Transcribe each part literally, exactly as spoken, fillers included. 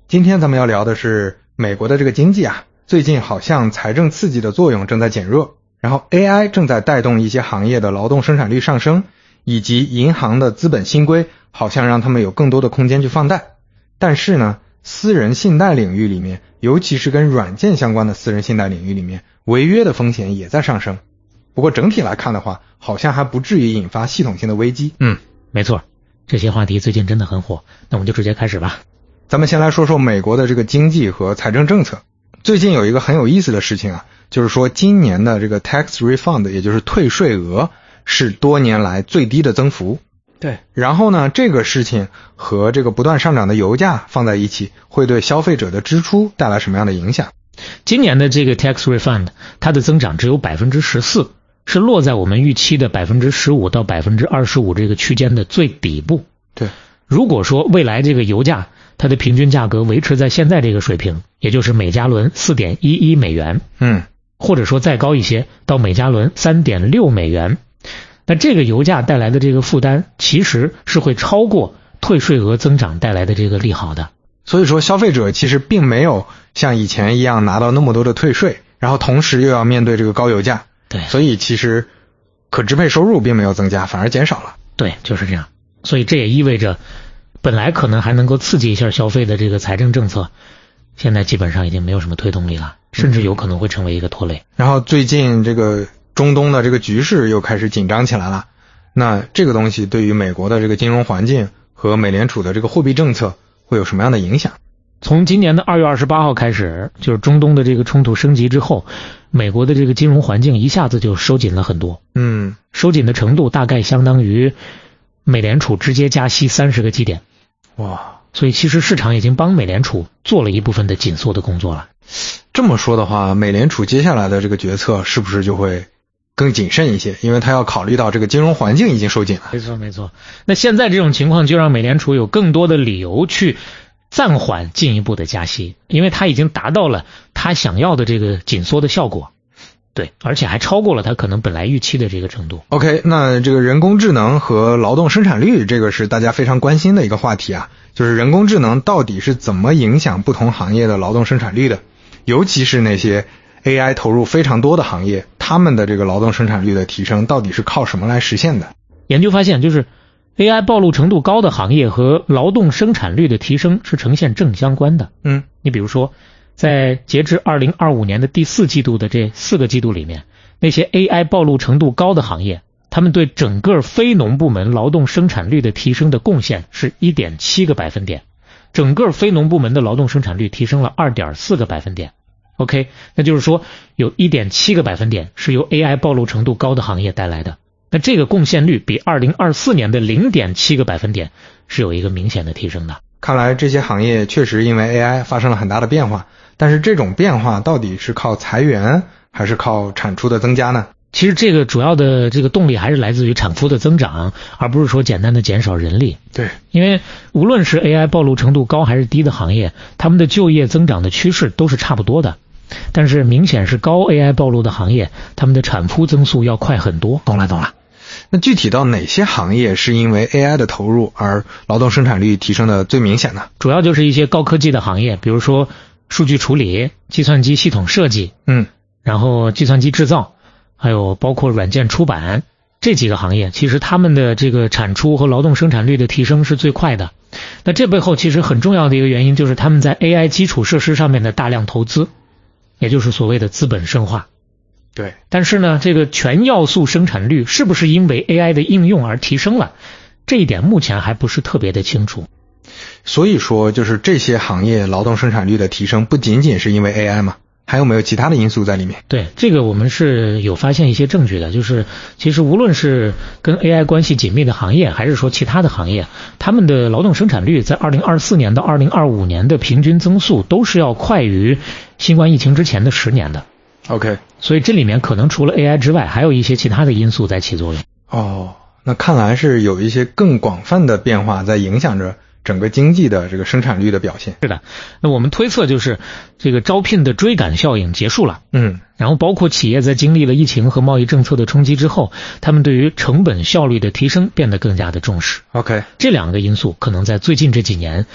今天咱们要聊的是美国的这个经济啊，最近好像财政刺激的作用正在减弱，然后 A I 正在带动一些行业的劳动生产率上升，以及银行的资本新规好像让他们有更多的空间去放贷。但是呢，私人信贷领域里面，尤其是跟软件相关的私人信贷领域里面，违约的风险也在上升。不过整体来看的话，好像还不至于引发系统性的危机。 嗯，没错，这些话题最近真的很火，那我们就直接开始吧。 咱们先来说说美国的这个经济和财政政策。最近有一个很有意思的事情啊，就是说今年的这个 tax refund， 也就是退税额，是多年来最低的增幅。 对， 然后呢，这个事情和这个不断上涨的油价放在一起，会对消费者的支出带来什么样的影响？ 今年的这个 tax refund， 它的增长只有 百分之十四， 是落在我们预期的 百分之十五 到 百分之二十五 这个区间的最底部。 对， 如果说未来这个油价它的平均价格维持在现在这个水平，也就是每加仑 四点一一美元， 嗯， 或者说再高一些到每加仑 三点六美元，那这个油价带来的这个负担其实是会超过退税额增长带来的这个利好的。 所以说消费者其实并没有像以前一样拿到那么多的退税，然后同时又要面对这个高油价。 对， 所以其实可支配收入并没有增加，反而减少了。 对，就是这样。所以这也意味着本来可能还能够刺激一下消费的这个财政政策，现在基本上已经没有什么推动力了，甚至有可能会成为一个拖累。 然后最近这个中东的这个局势又开始紧张起来了，那这个东西对于美国的这个金融环境和美联储的这个货币政策会有什么样的影响？ 从今年的二月二十八号开始，就是中东的这个冲突升级之后，美国的这个金融环境一下子就收紧了很多。 嗯， 收紧的程度大概相当于美联储直接加息三十个基点。 哇， 所以其实市场已经帮美联储做了一部分的紧缩的工作了。 这么说的话，美联储接下来的这个决策是不是就会更谨慎一些？因为他要考虑到这个金融环境已经收紧了。 没错没错。那现在这种情况就让美联储有更多的理由去暂缓进一步的加息，因为他已经达到了他想要的这个紧缩的效果。对，而且还超过了他可能本来预期的这个程度。 OK， 那这个人工智能和劳动生产率，这个是大家非常关心的一个话题啊，就是人工智能到底是怎么影响不同行业的劳动生产率的，尤其是那些 A I 投入非常多的行业，他们的这个劳动生产率的提升到底是靠什么来实现的？ 研究发现，就是 A I 暴露程度高的行业和劳动生产率的提升是呈现正相关的。 嗯， 你比如说在截至二零二五年的第四季度的这四个季度里面，那些 A I 暴露程度高的行业，他们对整个非农部门劳动生产率的提升的贡献是 一点七个百分点，整个非农部门的劳动生产率提升了 二点四个百分点。 OK， 那就是说有 一点七个百分点是由 A I 暴露程度高的行业带来的，那这个贡献率比二零二四年的 零点七个百分点是有一个明显的提升的。 看来这些行业确实因为 A I 发生了很大的变化，但是这种变化到底是靠裁员还是靠产出的增加呢？ 其实这个主要的这个动力还是来自于产出的增长，而不是说简单的减少人力。 对， 因为无论是 A I 暴露程度高还是低的行业，他们的就业增长的趋势都是差不多的，但是明显是高 A I 暴露的行业，他们的产出增速要快很多。 懂了懂了。那具体到哪些行业是因为 A I 的投入而劳动生产率提升的最明显呢？ 主要就是一些高科技的行业，比如说数据处理、计算机系统设计， 嗯， 然后计算机制造，还有包括软件出版，这几个行业其实他们的这个产出和劳动生产率的提升是最快的。那这背后其实很重要的一个原因就是他们在 A I 基础设施上面的大量投资，也就是所谓的资本深化。 对， 但是呢，这个全要素生产率是不是因为 A I 的应用而提升了，这一点目前还不是特别的清楚。 所以说就是这些行业劳动生产率的提升不仅仅是因为 A I 吗？还有没有其他的因素在里面？ 对，这个我们是有发现一些证据的，就是其实无论是跟 A I 关系紧密的行业，还是说其他的行业，他们的劳动生产率在二零二四年到二零二五年的平均增速都是要快于新冠疫情之前的十年的。 OK， 所以这里面可能除了 A I 之外，还有一些其他的因素在起作用。 哦，那看来是有一些更广泛的变化在影响着整个经济的这个生产率的表现。 是的，那我们推测就是这个招聘的追赶效应结束了。 嗯， 然后包括企业在经历了疫情和贸易政策的冲击之后，他们对于成本效率的提升变得更加的重视。 OK， 这两个因素可能在最近这几年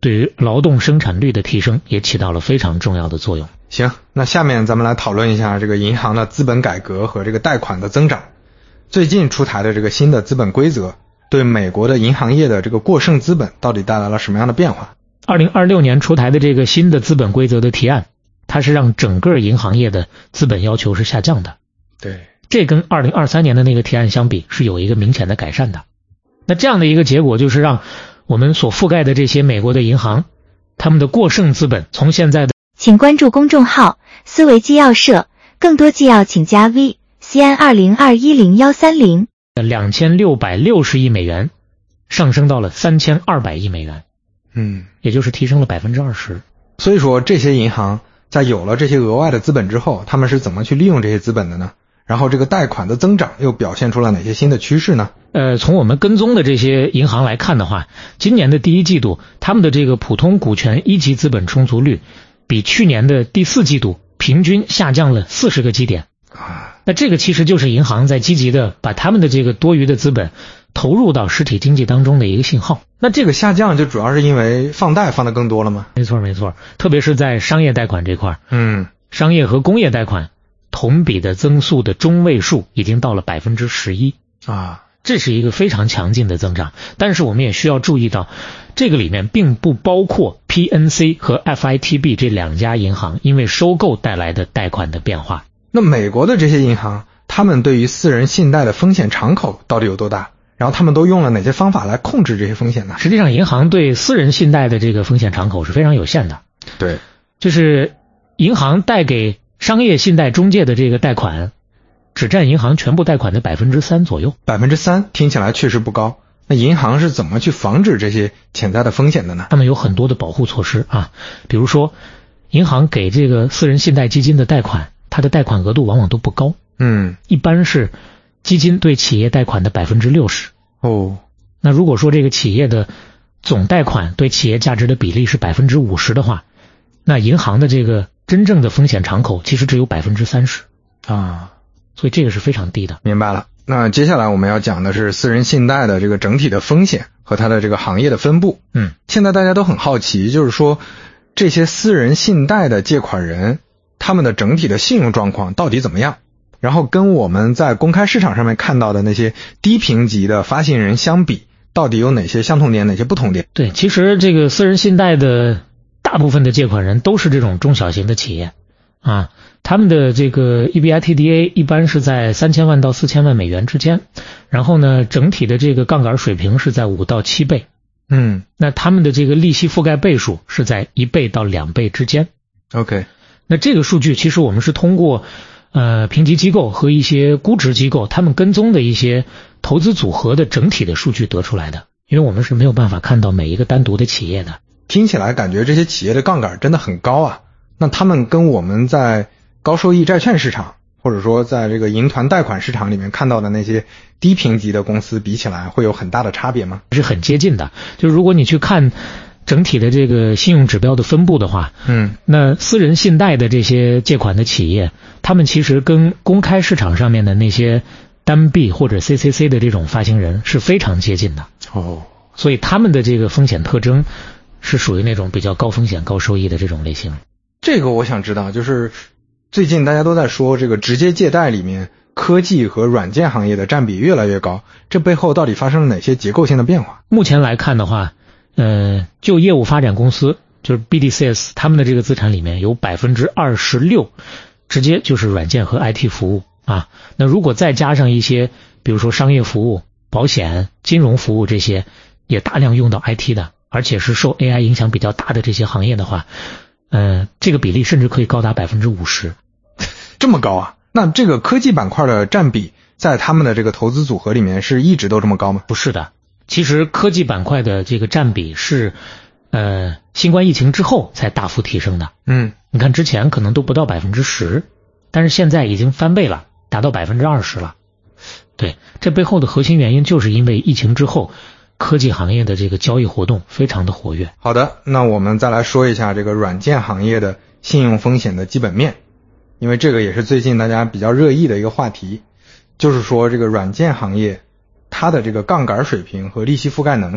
对于劳动生产率的提升也起到了非常重要的作用。 行，那下面咱们来讨论一下这个银行的资本改革和这个贷款的增长。最近出台的这个新的资本规则，对美国的银行业的这个过剩资本到底带来了什么样的变化？ 二零二六年出台的这个新的资本规则的提案，它是让整个银行业的资本要求是下降的。 对， 这跟二零二三年的那个提案相比是有一个明显的改善的。那这样的一个结果就是让我们所覆盖的这些美国的银行，他们的过剩资本从现在的， 请关注公众号思维纪要社，更多纪要请加 V C N 二零二一零一三零两千六百六十亿美元上升到了三千二百亿美元， 嗯， 也就是提升了百分之二十。 所以说这些银行在有了这些额外的资本之后，他们是怎么去利用这些资本的呢？然后这个贷款的增长又表现出了哪些新的趋势呢？ 呃，从我们跟踪的这些银行来看的话，今年的第一季度，他们的这个普通股权一级资本充足率比去年的第四季度平均下降了四十个基点。 啊， 那这个其实就是银行在积极的把他们的这个多余的资本投入到实体经济当中的一个信号。 那这个下降就主要是因为放贷放得更多了吗？ 没错没错，特别是在商业贷款这块， 嗯， 商业和工业贷款同比的增速的中位数已经到了百分之十一啊， 这是一个非常强劲的增长。但是我们也需要注意到，这个里面并不包括 P N C 和 F I T B 这两家银行因为收购带来的贷款的变化。 那美国的这些银行，他们对于私人信贷的风险敞口到底有多大？然后他们都用了哪些方法来控制这些风险呢？ 实际上银行对私人信贷的这个风险敞口是非常有限的。 对， 就是银行贷给商业信贷中介的这个贷款只占银行全部贷款的百分之三左右。 百分之三听起来确实不高。那银行是怎么去防止这些潜在的风险的呢？ 他们有很多的保护措施啊，比如说银行给这个私人信贷基金的贷款，它的贷款额度往往都不高， 嗯， 一般是基金对企业贷款的百分之六十。 哦， 那如果说这个企业的总贷款对企业价值的比例是百分之五十的话，那银行的这个真正的风险敞口其实只有百分之三十啊， 所以这个是非常低的。 明白了。那接下来我们要讲的是私人信贷的这个整体的风险和它的这个行业的分布。 嗯， 现在大家都很好奇，就是说这些私人信贷的借款人，他们的整体的信用状况到底怎么样？然后跟我们在公开市场上面看到的那些低评级的发行人相比，到底有哪些相同点，哪些不同点？ 对，其实这个私人信贷的大部分的借款人都是这种中小型的企业啊，他们的这个 E B I T D A 一般是在三千万到四千万美元之间，然后呢，整体的这个杠杆水平是在五到七倍， 嗯， 那他们的这个利息覆盖倍数是在一倍到两倍之间。 OK， 那这个数据其实我们是通过呃评级机构和一些估值机构他们跟踪的一些投资组合的整体的数据得出来的，因为我们是没有办法看到每一个单独的企业的。 听起来感觉这些企业的杠杆真的很高啊，那他们跟我们在高收益债券市场或者说在这个银团贷款市场里面看到的那些低评级的公司比起来，会有很大的差别吗？ 是很接近的，就是如果你去看整体的这个信用指标的分布的话， 嗯， 那私人信贷的这些借款的企业，他们其实跟公开市场上面的那些单币或者 C C C 的这种发行人是非常接近的。 哦， 所以他们的这个风险特征是属于那种比较高风险高收益的这种类型。 这个我想知道，就是最近大家都在说这个直接借贷里面科技和软件行业的占比越来越高，这背后到底发生了哪些结构性的变化？ 目前来看的话，呃，就业务发展公司就是 B D C S 他们的这个资产里面有 百分之二十六 直接就是软件和 I T 服务啊。那如果再加上一些比如说商业服务、保险、金融服务这些也大量用到 I T 的，而且是受 A I 影响比较大的这些行业的话，呃，这个比例甚至可以高达 百分之五十。 这么高啊？那这个科技板块的占比在他们的这个投资组合里面是一直都这么高吗？ 不是的，其实科技板块的这个占比是呃新冠疫情之后才大幅提升的。 嗯， 你看之前可能都不到 百分之十， 但是现在已经翻倍了，达到 百分之二十 了。对，这背后的核心原因就是因为疫情之后科技行业的这个交易活动非常的活跃。 好的，那我们再来说一下这个软件行业的信用风险的基本面，因为这个也是最近大家比较热议的一个话题，就是说这个软件行业它的这个杠杆水平和利息覆盖能力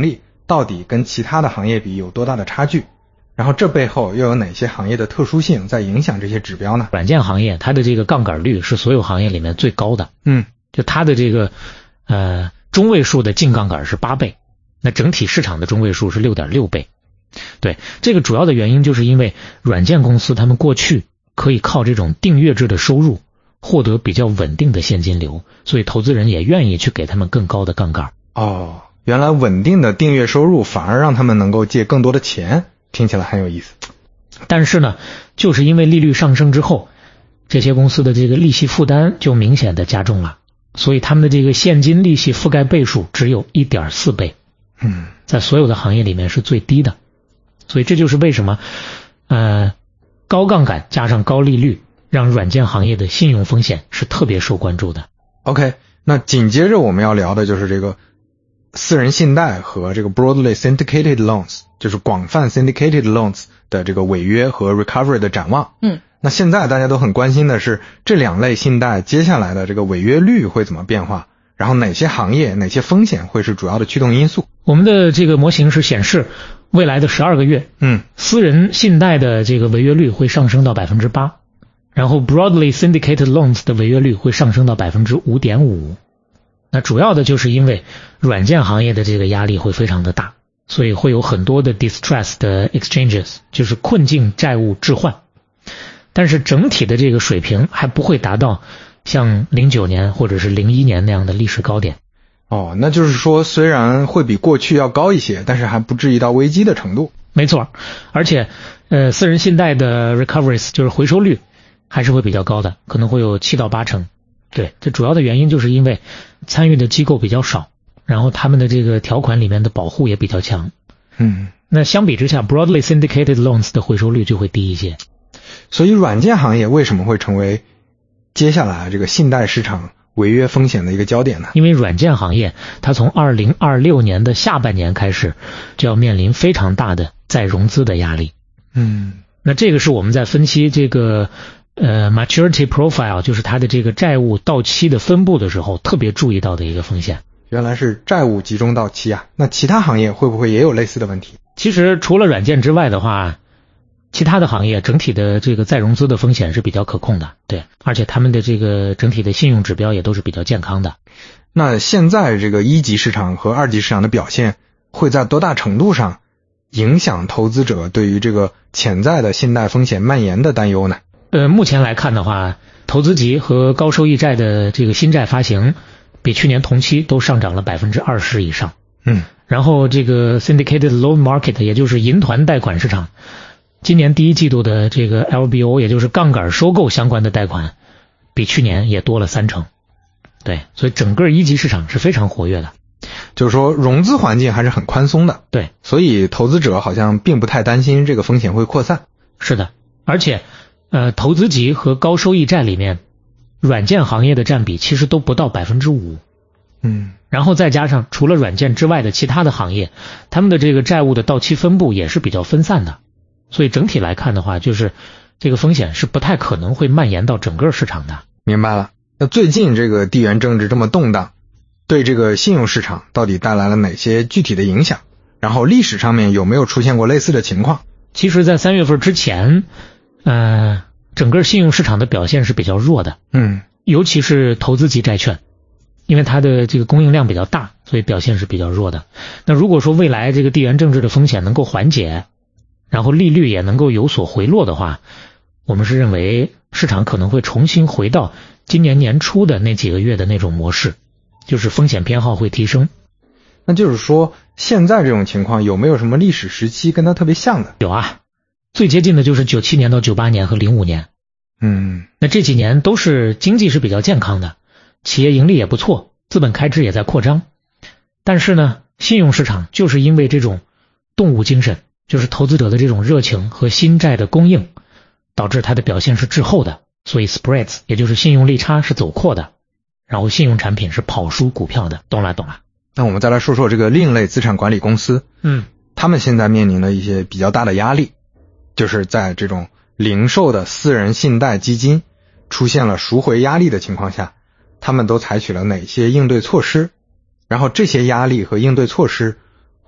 到底跟其他的行业比有多大的差距？然后这背后又有哪些行业的特殊性在影响这些指标呢？ 软件行业它的这个杠杆率是所有行业里面最高的， 嗯， 就它的这个呃中位数的净杠杆是八倍，那整体市场的中位数是 六点六倍。对，这个主要的原因就是因为软件公司他们过去可以靠这种订阅制的收入获得比较稳定的现金流，所以投资人也愿意去给他们更高的杠杆。 哦，原来稳定的订阅收入反而让他们能够借更多的钱，听起来很有意思。 但是呢，就是因为利率上升之后，这些公司的这个利息负担就明显的加重了，所以他们的这个现金利息覆盖倍数只有 一点四倍， 嗯， 在所有的行业里面是最低的。所以这就是为什么呃高杠杆加上高利率让软件行业的信用风险是特别受关注的。 OK， 那紧接着我们要聊的就是这个私人信贷和这个 broadly syndicated loans， 就是广泛 syndicated loans 的这个违约和 recovery 的展望。 嗯， 那现在大家都很关心的是这两类信贷接下来的这个违约率会怎么变化，然后哪些行业哪些风险会是主要的驱动因素。 我们的这个模型是显示未来的十二个月， 嗯， 私人信贷的这个违约率会上升到 百分之八， 然后 broadly syndicated loans 的违约率会上升到 百分之五点五。 那主要的就是因为软件行业的这个压力会非常的大，所以会有很多的 distressed exchanges， 就是困境债务置换，但是整体的这个水平还不会达到像零九年或者是零一年那样的历史高点。 哦，那就是说虽然会比过去要高一些，但是还不至于到危机的程度。 没错，而且呃，私人信贷的 recoveries 就是回收率还是会比较高的，可能会有七到八成。对，这主要的原因就是因为参与的机构比较少，然后他们的这个条款里面的保护也比较强。 嗯， 那相比之下 broadly syndicated loans 的回收率就会低一些。 所以软件行业为什么会成为接下来这个信贷市场违约风险的一个焦点呢？ 因为软件行业它从二零二六年的下半年开始就要面临非常大的再融资的压力。 嗯， 那这个是我们在分析这个呃 maturity profile， 就是它的这个债务到期的分布的时候特别注意到的一个风险。 原来是债务集中到期啊，那其他行业会不会也有类似的问题？ 其实除了软件之外的话，其他的行业整体的这个再融资的风险是比较可控的，对，而且他们的这个整体的信用指标也都是比较健康的。 那现在这个一级市场和二级市场的表现会在多大程度上影响投资者对于这个潜在的信贷风险蔓延的担忧呢？ 呃，目前来看的话，投资级和高收益债的这个新债发行比去年同期都上涨了 百分之二十 以上。 嗯， 然后这个 syndicated loan market 也就是银团贷款市场，今年第一季度的这个 L B O 也就是杠杆收购相关的贷款比去年也多了三成。对，所以整个一级市场是非常活跃的。 就是说融资环境还是很宽松的。 对， 所以投资者好像并不太担心这个风险会扩散。 是的，而且呃，投资级和高收益债里面软件行业的占比其实都不到 百分之五。 嗯， 然后再加上除了软件之外的其他的行业，他们的这个债务的到期分布也是比较分散的，所以整体来看的话，就是这个风险是不太可能会蔓延到整个市场的。 明白了。那最近这个地缘政治这么动荡，对这个信用市场到底带来了哪些具体的影响？然后历史上面有没有出现过类似的情况？ 其实在三月份之前呃，整个信用市场的表现是比较弱的。 嗯， 尤其是投资级债券，因为它的这个供应量比较大，所以表现是比较弱的。那如果说未来这个地缘政治的风险能够缓解，然后利率也能够有所回落的话，我们是认为市场可能会重新回到今年年初的那几个月的那种模式，就是风险偏好会提升。 那就是说现在这种情况有没有什么历史时期跟它特别像的？ 有啊，最接近的就是九七年到九八年和零五年。 嗯， 那这几年都是经济是比较健康的，企业盈利也不错，资本开支也在扩张。但是呢，信用市场就是因为这种动物精神，就是投资者的这种热情和新债的供应，导致它的表现是滞后的，所以 spreads 也就是信用利差是走扩的，然后信用产品是跑输股票的。懂了懂了。 那我们再来说说这个另类资产管理公司。 嗯， 他们现在面临了一些比较大的压力，就是在这种零售的私人信贷基金出现了赎回压力的情况下，他们都采取了哪些应对措施？然后这些压力和应对措施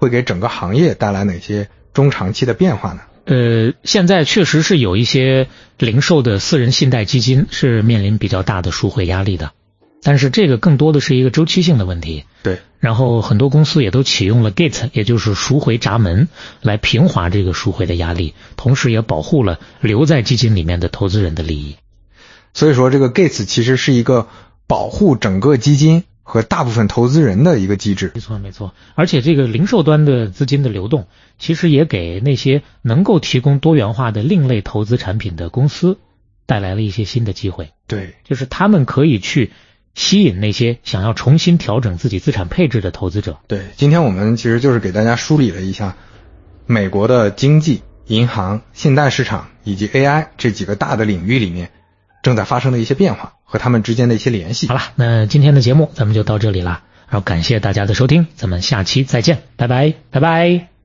会给整个行业带来哪些中长期的变化呢？ 呃，现在确实是有一些零售的私人信贷基金是面临比较大的赎回压力的，但是这个更多的是一个周期性的问题。 对， 然后很多公司也都启用了 Gate， 也就是赎回闸门，来平滑这个赎回的压力，同时也保护了留在基金里面的投资人的利益。 所以说这个 Gates 其实是一个保护整个基金和大部分投资人的一个机制。 没错没错，而且这个零售端的资金的流动，其实也给那些能够提供多元化的另类投资产品的公司带来了一些新的机会。 对， 就是他们可以去吸引那些想要重新调整自己资产配置的投资者。 对，今天我们其实就是给大家梳理了一下美国的经济、银行、信贷市场以及 A I 这几个大的领域里面正在发生的一些变化和他们之间的一些联系。 好了，那今天的节目咱们就到这里了，然后感谢大家的收听，咱们下期再见，拜拜，拜拜。